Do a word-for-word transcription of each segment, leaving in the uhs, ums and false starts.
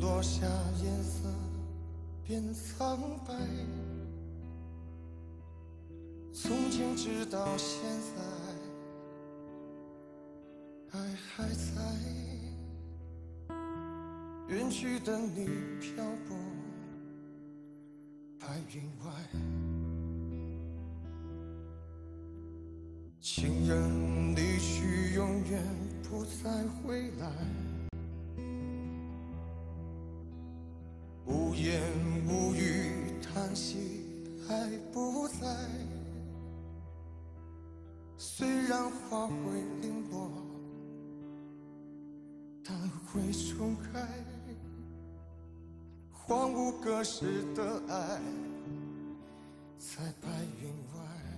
落下颜色变苍白，从前直到现在，爱还在，远去的你漂泊白云外，情人离去永远不再回来，无言无语叹息爱不在，虽然花会零落，但会重开，荒芜隔世的爱在白云外，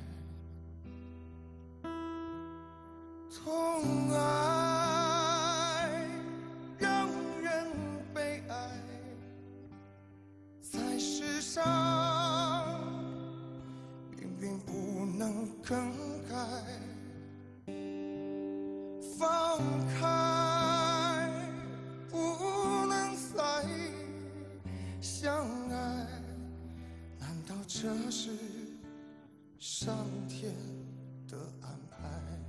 痛爱让人悲哀，在世上命运不能更改，放开不能再相爱，难道这是上天的安排？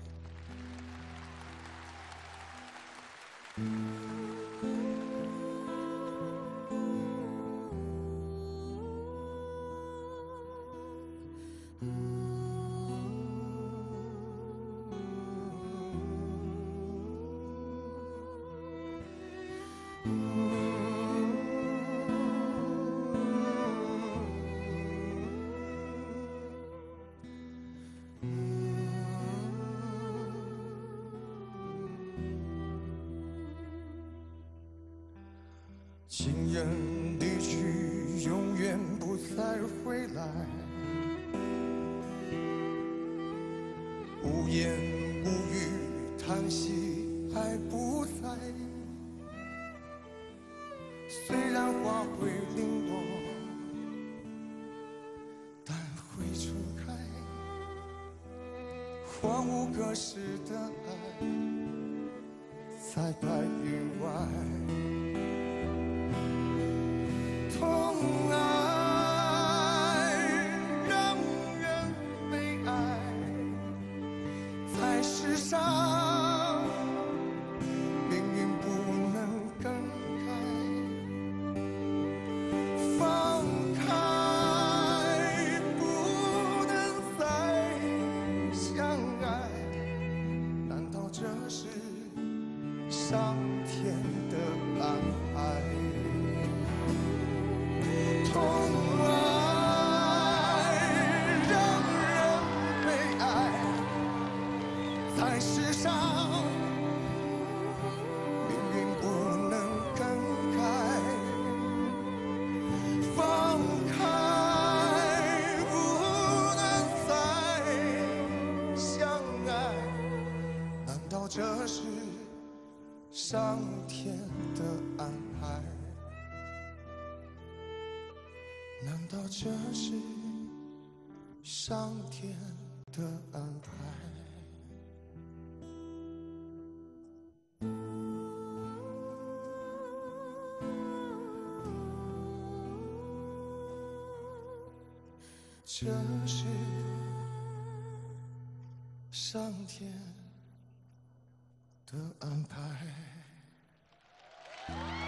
情人离去，永远不再回来，无言无语叹息爱不在，虽然花会零落，但会重开，荒芜隔世的爱在白云外，痛爱让人悲哀，在世上命运不能更改，放开不能再相爱，难道这是上天的安排？痛爱让人悲哀，在世上命运不能更改，放开不能再相爱，难道这是上天的安排？难道这是上天的安排？这是上天的安排。